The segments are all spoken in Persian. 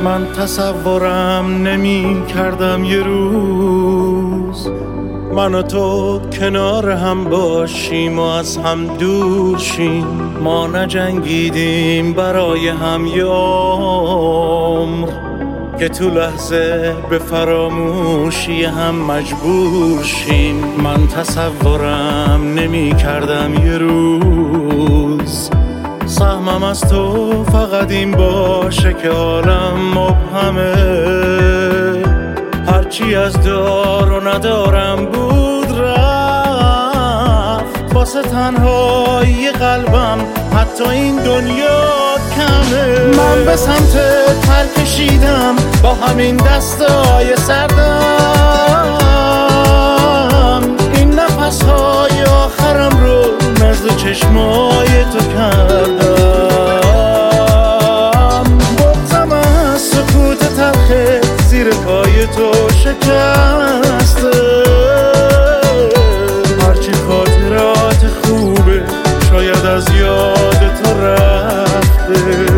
من تصورم نمی کردم یه روز من و تو کنار هم باشیم و از هم دور شیم. ما نجنگیدیم برای هم یه عمر که تو لحظه به فراموشی هم مجبور شیم. من تصورم نمی کردم یه روز سهمم از تو فقط این باشه که عالم مبهمه. هرچی از دار و ندارم بود رفت واسه تنهایی قلبم حتی این دنیا کمه. من به سمت پر کشیدم با همین دستای سردم این نفسهای آخرم رو نزد چشمای تو کردم. بغضم از سکوت تلخه زیر پای تو شکسته. هرچی خاطرات خوبه شاید از یاد تو رفته.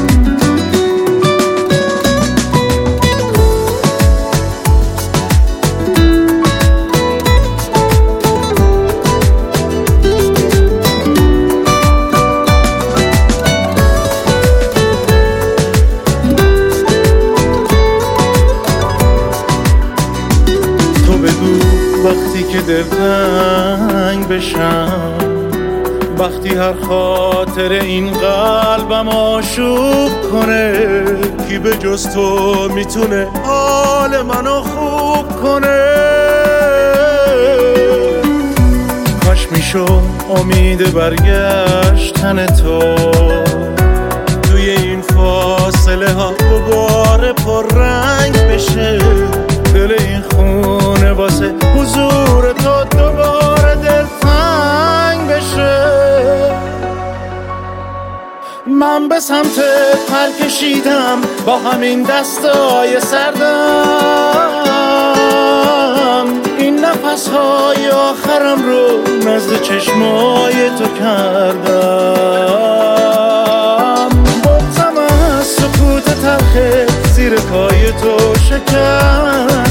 وقتی که دلتنگ بشم وقتی هر خاطر این قلبم آشوب کنه کی به جز تو میتونه حال منو خوب کنه. کاش میشد امید برگشتن تو توی این فاصله ها دوباره پررنگ بشه. دل این خونه واسه حضور تو دوباره دلتنگ بشه. من به سمت پر کشیدم با همین دستای سردم این نفسهای آخرم رو نزد چشمای تو کردم. بغضم از سکوت تلخه زیر پای تو شکست.